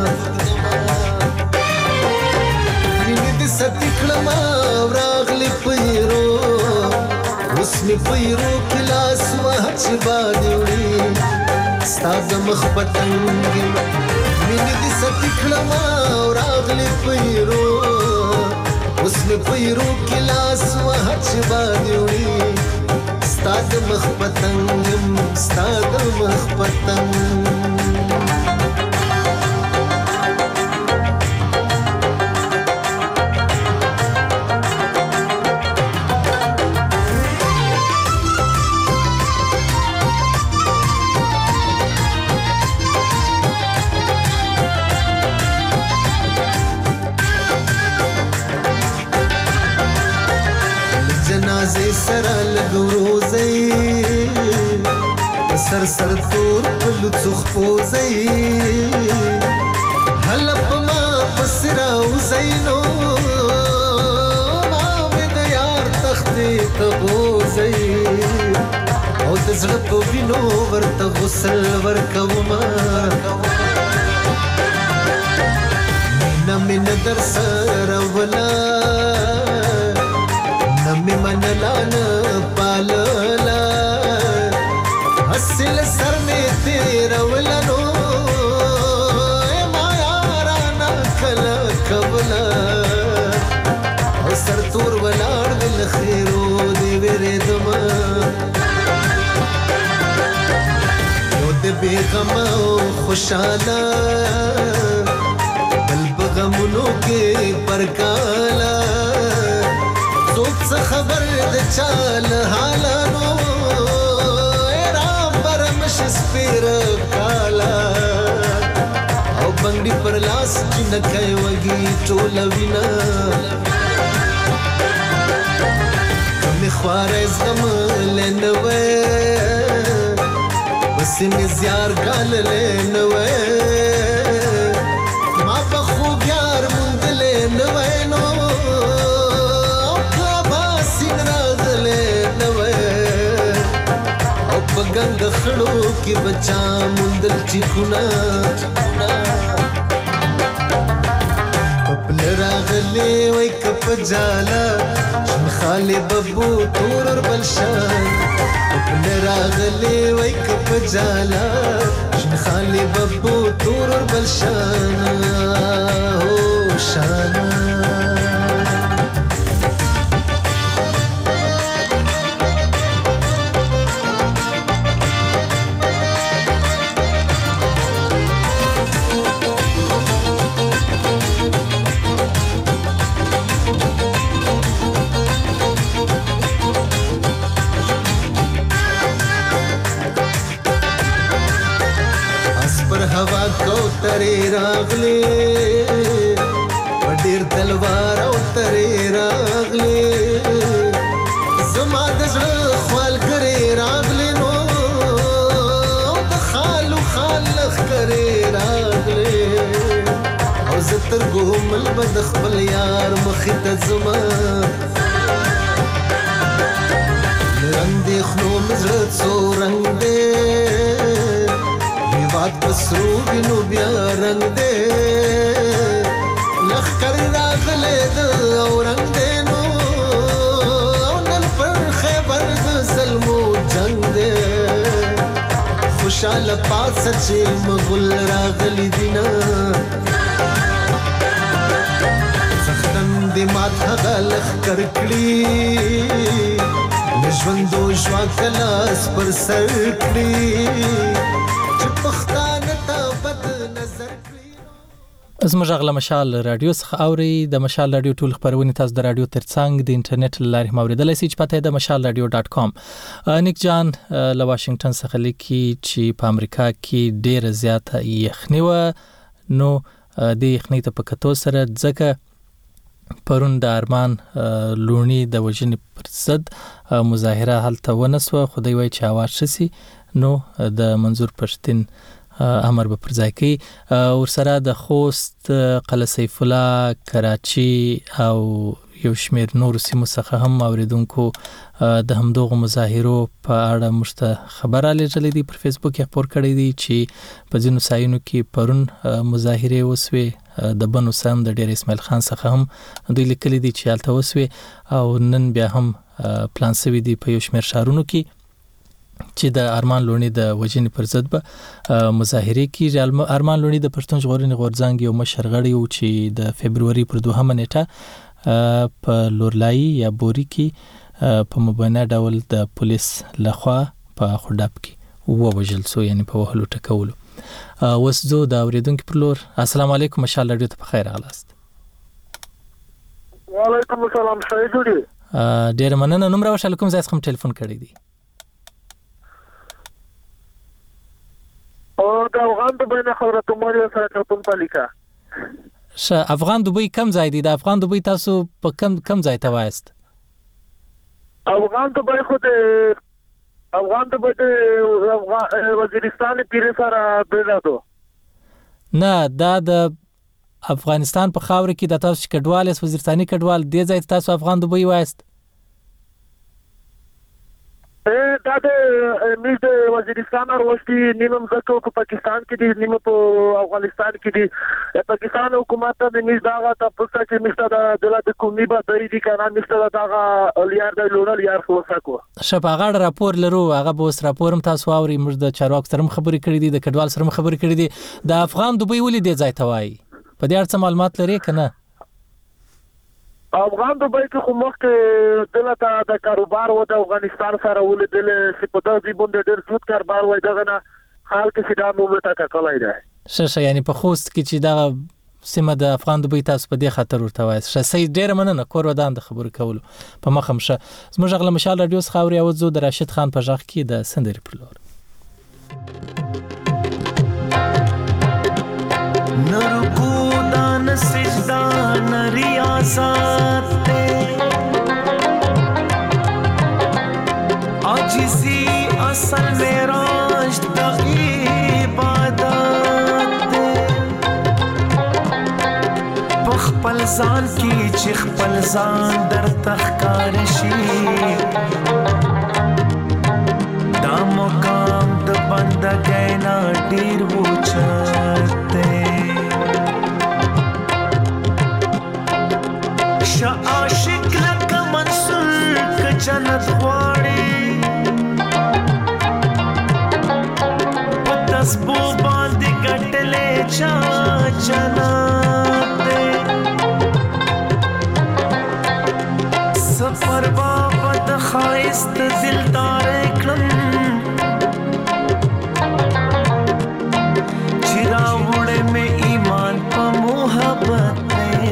Speaker 10: ویني د ستکړما راغلی پیرو اوس می پیرو کلاس وحچ باندې ستاد مخ پتنګ ویني د ستکړما راغلی پیرو اوس می پیرو کلاس وحچ باندې ستاد مخ پتنګ سر سر تور پلوڅخ پوزي حلب ما پسراو زینو ما مې د یار تختې تبوزي او د زړه په وینو ورته غسل ورکوما نمین در سره ولا نمی منلان پاللا اصل سر میں تیرا ولنو ما یارانا کلا کبلا او سر تور ولار دل خیرو دی ویرے دما یو دی بیغم او خوشالا غمونو کې پرکالا څوک څه خبر د چال حالانو رام برمش سپیر کالا او بنګړي پر لاس جنکای وږي ټول وینا کمه خوارز غم لنوي بس می زیار ګال لنوي गंग खड़ो की बच्चा मुंदल चिकुना पपल रागले वै कप जाला शन खाले बब्बू तोर बलशान पपल रागले वै कप जाला शन खाले बब्बू तोर बलशान हो शाना तरे रागले पडीर तलवार او तरे रागले زما د زړه خپل کرے راغله نو د خالو خالخ کرے راغله او زتر ګومل بد خپل یار مخ ته زما رنگ دی خلو مزړه څو رنگ دی بات بسرو بینو بیا رنگ دے لخ کر راغلے دا او رنگ دے نو او نل پر خیبر دا ظلمو جنگ دے خوشحال پاس سچے مغل راغلی دینا سختن دی مات حقا لخ کرکڑی نجوندو جوا کلاس پر سرکڑی
Speaker 1: زموږ غلا مشال رادیو څخه اوري د مشال رادیو ټول خبرونه تاسو د رادیو ترڅنګ د انټرنیټ لارې موریدلای شئ چې پته د mashalradio.com نیک جان له واشنگټن څخه لیکي چې په امریکا کې ډېر زیاته یخني و نو د یخني ته په کتو سره ځکه پرون د ارمان لونی د وژنې پر ضد مظاهره هلته ونسوه خدای وای چې आवाज شسي نو د منظور پښتين امر به پر ځای کوي ورسره د خوست قلعه سیف الله کراچي او یو شمیر نور سیمو څخه هم اوریدونکو د همدغه مظاهرو په اړه مشته خبره لېږلې دي پر فیسبوک یې خبر کړی دی چې په ځینو ځایونو کې پرون مظاهره وسوي د بنو سم د ډیر اسماعیل خان څخه هم دوی لیکلي دي چې الته وسوي او نن بیا هم پلان سوي دي په یو شمیر شهرونو کې چې د ارمان لونی د وژنې پر ضد به مظاهره کیږي ارمان لونی د پښتون ژغورنې غورځنګ یو مشر غړی و چې د فبرवरी پر 2 نیټه په لورلای یا بوري کې په مبینه ډول د پولیس لخوا په خډاب کې ووژل سو یعنی په وهلو ټکولو وسزو د اوریدونکو پر لور السلام علیکم مشال رادیو ته بخیر اغلاست
Speaker 13: وعلیکم السلام سیدوری
Speaker 1: ډیر مننه نوم راوښ علیکم زاس کوم ټلیفون کړی دی
Speaker 13: او د افغان دوبۍ نه خبره کومه سره ټلیفون پالیکا
Speaker 1: افغان دوبۍ کم ځای دی د افغان دوبۍ تاسو په کم ځای ته وایست
Speaker 13: افغان دوبۍ خو د افغان ته به وزیرستان پیر سره بلادو
Speaker 1: نه دا د افغانستان په خاور کې د تاسو کډوال وزیرستاني کډوال دې ځای تاسو افغان دوبۍ وایست
Speaker 13: دا د میز د وزیرستان وروستي نیمم زکو په پاکستان کې دي نیمه په افغانستان کې دي پاکستان حکومت د میز داغه تاسو چې میز د دولت کومي به د دې کاران میز داغه لیار د لونل یار فوساکو
Speaker 1: شپاغړ راپور لرو هغه به اوس راپورم تاسو اوري موږ د چارواکو سره خبرې کړې دي د کډوال سره خبرې کړې دي د افغان دوبۍ ولې دې ځای ته وایي په دې اړه څه معلومات لري کنه
Speaker 13: افغان دوبۍ کې خو مخکې دلته د کاروبار و د افغانستان سره ولیدل چې په دغه باندې ډېر زیات کاروبار وای دغه نه حال کې چې دا مومنټ کولای دی
Speaker 1: شه یعنی په خوست کې چې دا سیمه د افغان دوبۍ تاسو په دې خاطر ورته وایي شه سي ډېر مننه کور ودان د خبرو کولو په مخم شه زموږ غل مشال رادیو څخه اوري او زو د راشد خان په ځخ کې د سندري پرلور
Speaker 10: نرکودان سجدان ریاضت عاجزی اصل معراج د عبادت پخپل ځان کی چې خپل ځان در تخکار شي دا مقام د بندګۍ نه ډیر وچته عاشق لکه منصور که جنت غواړي په تسبو باندې ګټلې چا جنت سفر بابا د خایست دلدار کړم چې راوړې مې ایمان په محبت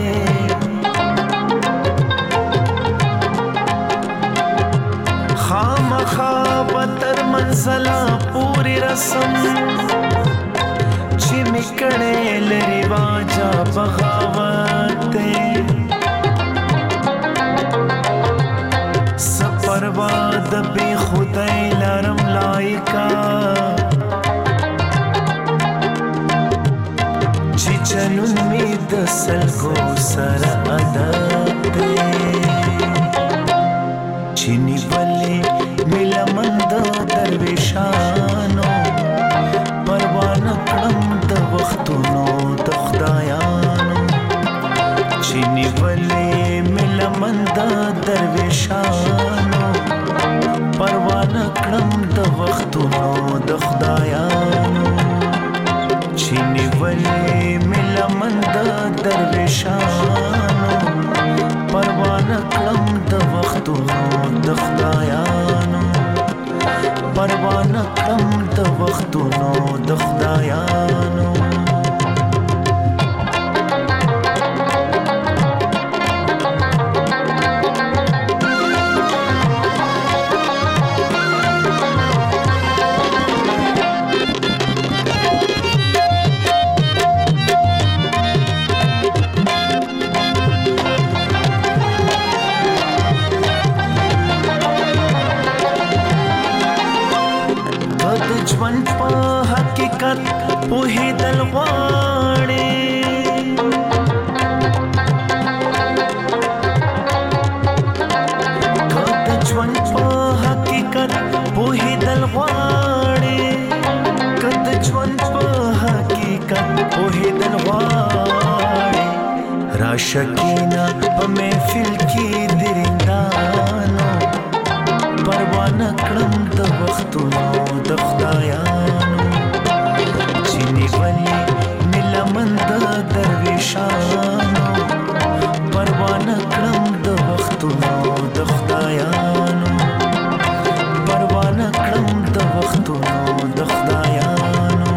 Speaker 10: خابتر منزلا پوری رسم چې میکړې لري واجا بغاوت سپروا د بی خدای لرم لایکا چې جنون می د سلګو سره ادب چینی ولی ملمند درویشانو پروان کړم د وختونو د خدایانو چینی ولی ملمند درویشانو پروان کړم د وختونو د خدایانو چینی ولی ملمند درویشانو پروان کړم د وختونو د خدایانو پروان کړم د وختونو د خدایانو ژوند په حقیقت پوهېدل غواړي که د ژوند په حقیقت پوهېدل غواړي که د ژوند په حقیقت پوهېدل غواړي راشه کښېنه په محفل کې د رندانو پروانه کړم د وختونو د خدایانو چینی ولی ملمند درویشانو پروانه کړم د وختونو د خدایانو پروانه کړم د وختونو د خدایانو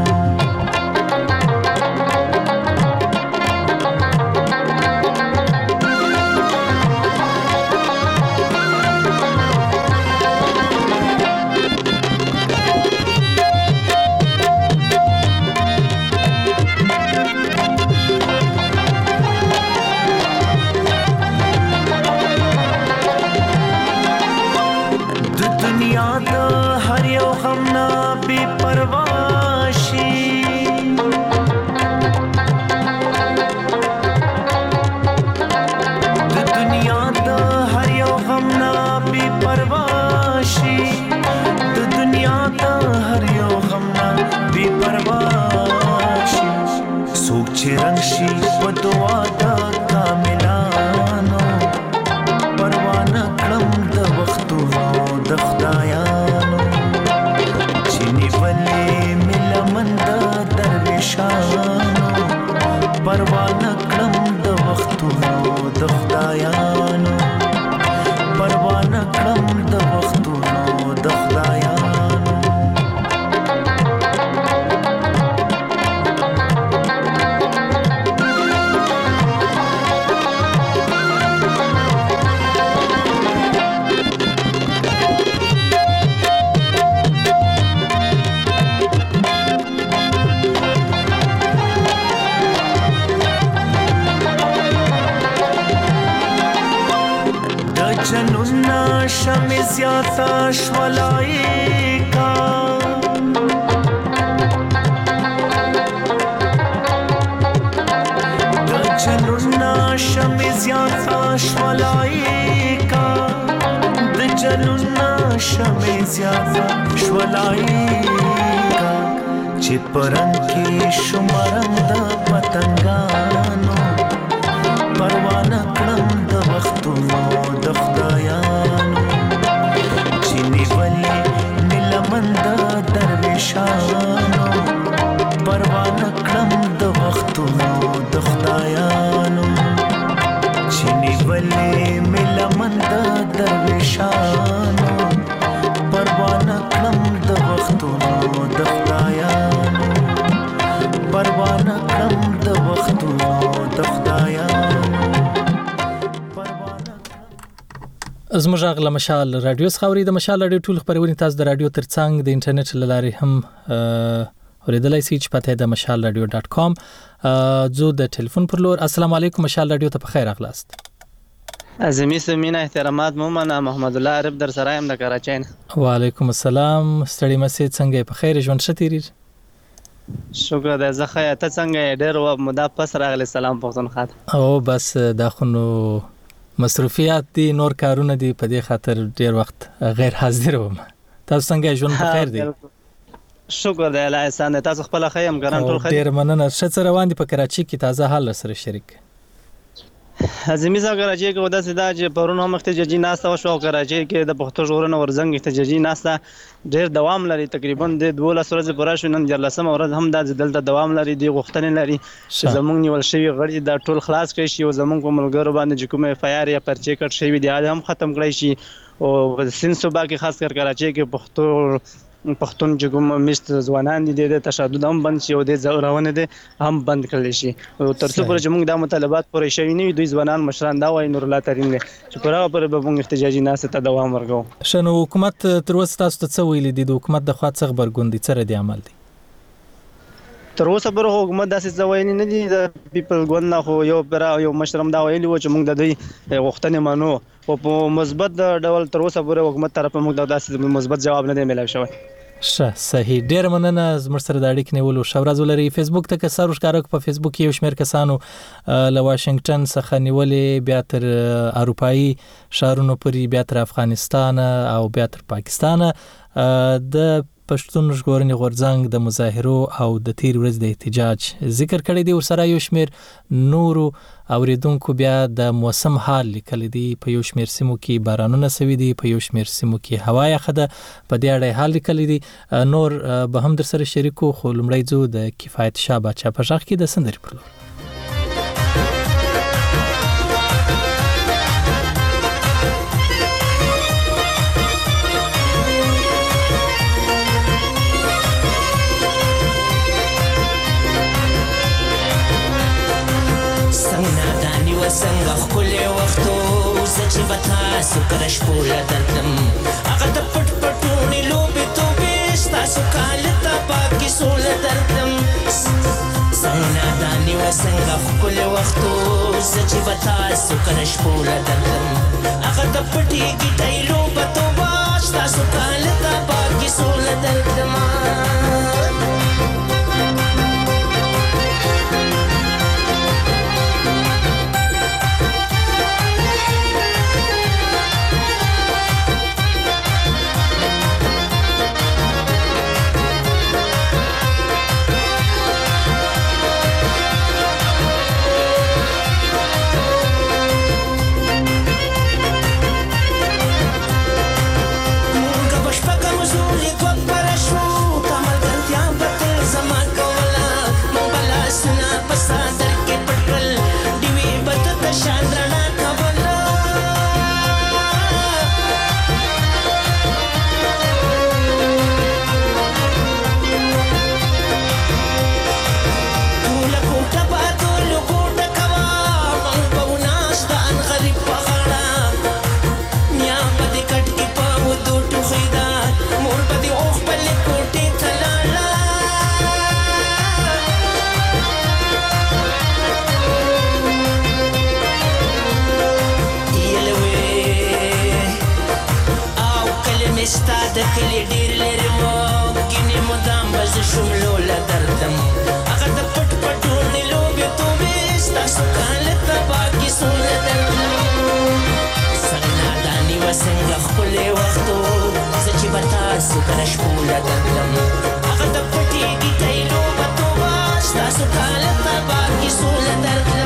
Speaker 14: پروا نکړم د وختونو د خدایانو پروا نکړم د وختونو د خدایانو جنونا شمی زیاتا شولائی کا جنونا شمی زیاتا شولائی کا جنونا شمی زیاتا شولائی کا چی پرن کی شمارم دا پتنگانو پروانه کړم د وختونو د خدایانو چې نیولې نیلمن د درویشانو پروانه کړم د وختونو د خدایانو چې نیولې نیلمن د درویشانو پروانه کړم د وختونو د خدایانو پروانه کړم د وختونو د خدایانو
Speaker 1: زموږ غږ له مشال رادیو څخه اوري. د مشال رادیو ټول خبرونه تاسو د رادیو ترڅنګ د انټرنیټ له لارې هم اوریدلای شئ چې پته د mashalradio.com زو د ټلیفون پر لور. السلام علیکم مشال رادیو ته په خیر اغلاست.
Speaker 15: عظیمی سمینه احترامات مومنه محمد الله عرب در سره يم د کراچۍ نه.
Speaker 1: وعلیکم السلام ستړي مسې څنګه په خیر ژوند شتیری؟
Speaker 15: شکر ده زه خیا ته څنګه ډېر و مدا پس راغلی سلام پښتونخوا
Speaker 1: او بس دا خو نو مصروفیات دي نور کارونه دي په دې خاطر ډېر وخت غیر حاضر وم. تاسو څنګه ژوند په خیر دی؟
Speaker 15: شکر ده الله احسان تاسو خپل خیم ګران ټول خیر.
Speaker 1: ډېر مننه. څه روان دي په کراچۍ کې تازه حال سره شریک؟
Speaker 15: عظیمی صاحب کراچۍ کې ودا سدا چې پرون هم احتجاجي ناسته وشو. کراچۍ کې د پښتو ژغورنې ورزنګ احتجاجي ناسته ډېر دوام لري تقریبا د 12 ورځې پوره شو. نن 14 ورځ هم د دلته دوام لري. د غوښتنې لري چې زمونږ نیول شوی غړي د ټول خلاص کړي شي او زمونږ په ملګرو باندې چې کومه اف آی آر یا پرچې کټ شوی دی هم ختم کړي شي او سین صوبا کې خاص کر کراچۍ کې پښتون چې کوم مست ځوانان دي د تشدد هم بند شي او د زورونه دي هم بند کړي شي. او تر څو پورې چې موږ د مطالبات پورې شوی نه وي دوی ځوانان مشران دا وایي نور الله ترين دي چې پر هغه پر به موږ احتجاجي ناسته ته دوام ورکو.
Speaker 1: شنو حکومت تر اوسه تاسو ته څه ویلي دي؟ د حکومت د خوا څخه خبرګون دي څه ردي عمل دي؟
Speaker 15: تر اوسه پر حکومت داسې څه وایي نه دي. د پیپل ګوند نه خو یو پر یو مشرم دا ویلي و چې موږ د دوی غوښتنې منو او په مثبت ډول تر اوسه پر حکومت طرف موږ داسې مثبت جواب نه دی ملای شوی.
Speaker 1: صحیح. ډیر مننه زموږ سره د اړیکې نیولو. شورز ولري فیسبوک ته کسر وشکارک په فیسبوک یو شمیر کسانو له واشنگټن څخه نیولې بیا تر اروپאי شهرونو پورې بیا تر افغانستان او بیا تر پاکستان د پښتون ژغورنې غورځنګ د مظاهرو او د تیر ورځ د احتجاج ذکر کړی دی. ورسره یو شمیر نورو اوریدونکو بیا د موسم حال لیکل دي. په یو شمیر سیمو کې بارانونه سوي دي، په یو شمیر سیمو کې هوا یخه ده. په دې اړه حال لیکل دي. نور به هم در سره شریکو. خو لمړی ځو د کفایت شاه بچا په ځخ کې د سندري پر لور.
Speaker 16: څنګه خپل وختو چې بتا سکر شپوله درتم هغه د پټ پټونی لوبې توبې تاسو کالته پاکي سول درتم څنګه دانی وسنګه خپل وختو چې بتا سکر شپوله درتم هغه د پټي ګټای لوبې توبې تاسو کالته پاکي سول درتم تاسو کله شپوله درتلم هغه د پټي ګیټۍ لوبه توبه ستاسو کاله ته باقي سوله درتلم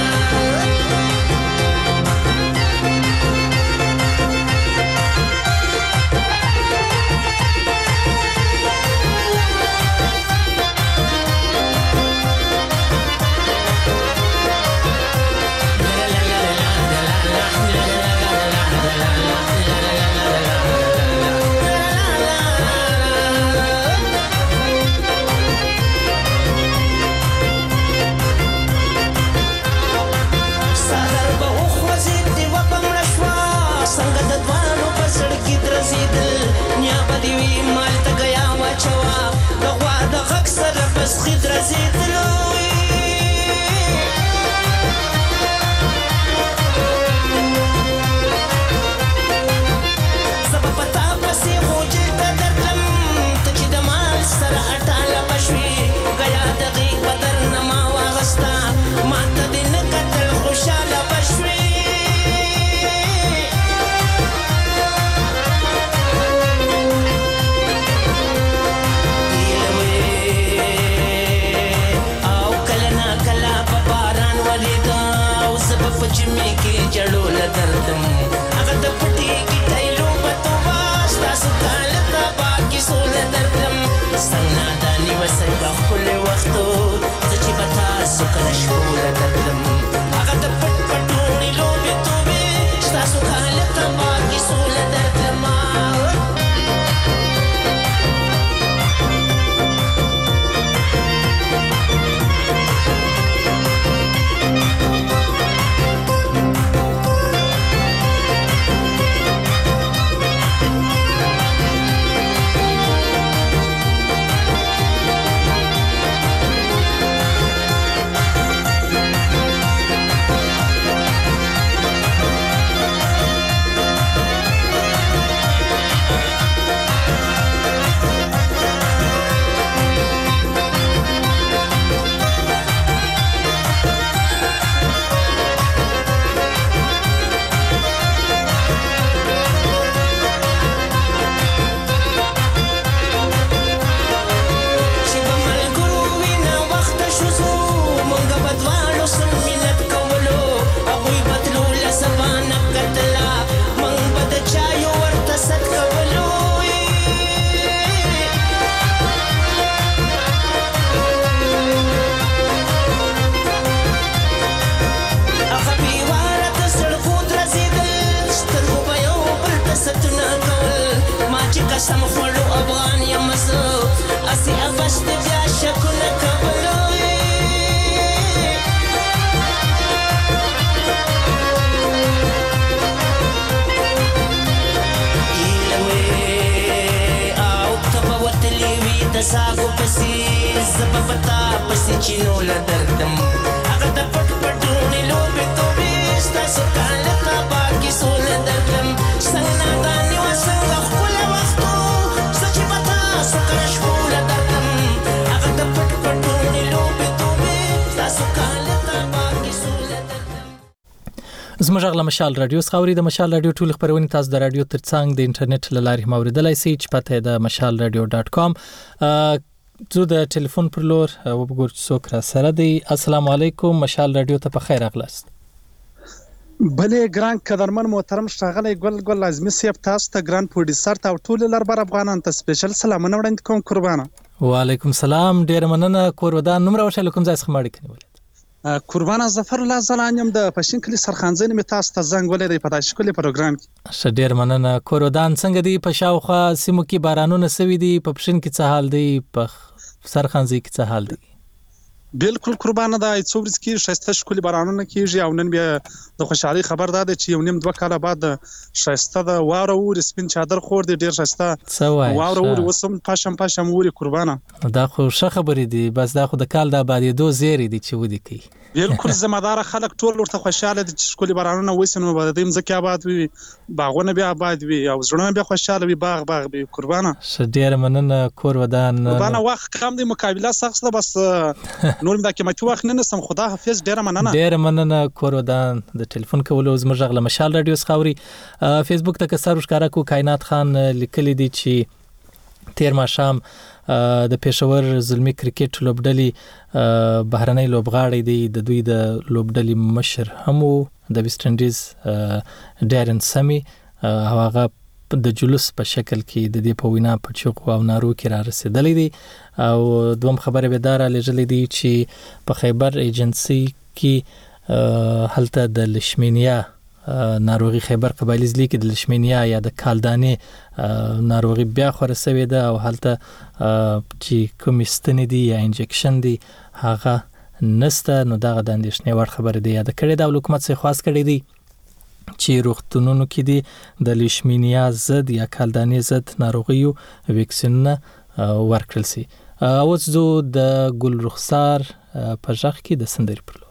Speaker 16: ساغو پسې زبا پتا پسې چینو لدردم هغه د پټ پټونې لوبې توبې ستاسو کاله ته باقي سوله درتلم څنګه ناګانې وه څنګه ښکلی وختو زه چې به تاسو کله شپوله درتلم هغه د پټ پټونې لوبې توبې ستاسو کاله ته باقي سوله درتلم.
Speaker 1: زموږ غږ له مشال رادیو څخه اورئ. د مشال رادیو ټولې خپرونې تاسو د رادیو ترڅنګ د انټرنیټ له لارې هم اورېدلی سئ چې پته یې د mashalradio.com. زه د ټلیفون پر لور وګورم چې څوک را سره دی. السلام علیکم، مشال رادیو ته په خیر راغلاست.
Speaker 17: بلې ګران قدرمن محترم ښاغلی ګل لازمي صاحب، تاسو ته ګران پروډوسر ته او ټول لربر افغانانو ته سپیشل سلامونه وړاندې کوم. قربانه.
Speaker 1: وعلیکم السلام، ډیر مننه. کورودان نوم راوښیه، کوم ځای څخه ماړی کني؟
Speaker 17: قربانه ظفر الله زلانیم د پښین کلی سرخانځنې می تاسو ته زنګ ولې په داسې کلی پروګرام کې.
Speaker 1: ښه، ډیر مننه. کورودان څنګه دی؟ په شاوخوا سیمو کې بارانونه سوي دي؟ په پښین کې څه حال دی؟ په سرخانځي کې څه حال دی؟
Speaker 17: بالکل قربانه دا څو ورځې کې شایسته ښکلي بارانونه کیږي او نن بیا د خوشحالي خبر ده چې یو نیم 2 کاله بعد شایسته د واوره اوري، سپین چادر خور دی، ډیر شایسته واوره اوري، وسم پاشم اوري. قربانه
Speaker 1: دا خو ښه خبرې دي، بس دا خو د کال د آبادېدو زیری دي چې ودی کوي.
Speaker 17: بالکل زمادار خلک ټول ورته خوشاله دي چې ښکلي بارانونه وسي، نو به د ځمکې آباد وي، باغونه بیا آباد وي او زړونه بیا خوشاله وي، باغ وي. قربانه
Speaker 1: ښه، ډیر مننه. کورودان
Speaker 17: قربانه وخت کم دی، مقابله سخت ده، بس نور دا قیمتي وخت نه نسم. خدا حافظ، ډیر مننه.
Speaker 1: ډیر مننه کورودان د ټلیفون کولو. زموږ غږ له مشال رادیو څخه اوري. فیسبوک ته کسر ښکارا کو کائنات خان لیکلی دی چې تیر ماښام د پېښور زلمي کرکټ لوبډلې بهرنۍ لوبغاړي دي د دوی د لوبډلې مشر هم د ویسټ انډیز ډیرن سمي او هغه د جلوس په شکل کې د دې په وینا په چغو او نارو کې را رسیدلې دي او دوم خبره به دار لېږلې دي چې په خیبر ایجنسی کې هلته د لشمینیا ناروغي خیبر قبایلی ځلی کې د لشمینیا یا د کالدانې ناروغي بیا خوره سوې ده او هلته چې کوم ستنې دي یا انجکشن دي هغه نسته نو دغه د اندېښنې وړ خبره دی یاد کړې د حکومت څخه خاص کړی دی چې روغتونونو کې دي د لیشمینیا ضد یا کالدانې ضد ناروغیو ویکسینونه ورکړل شي. اوس زه د ګل رخسار په ژغ کې د سندرې پر لور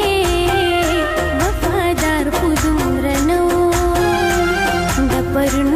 Speaker 18: वरुण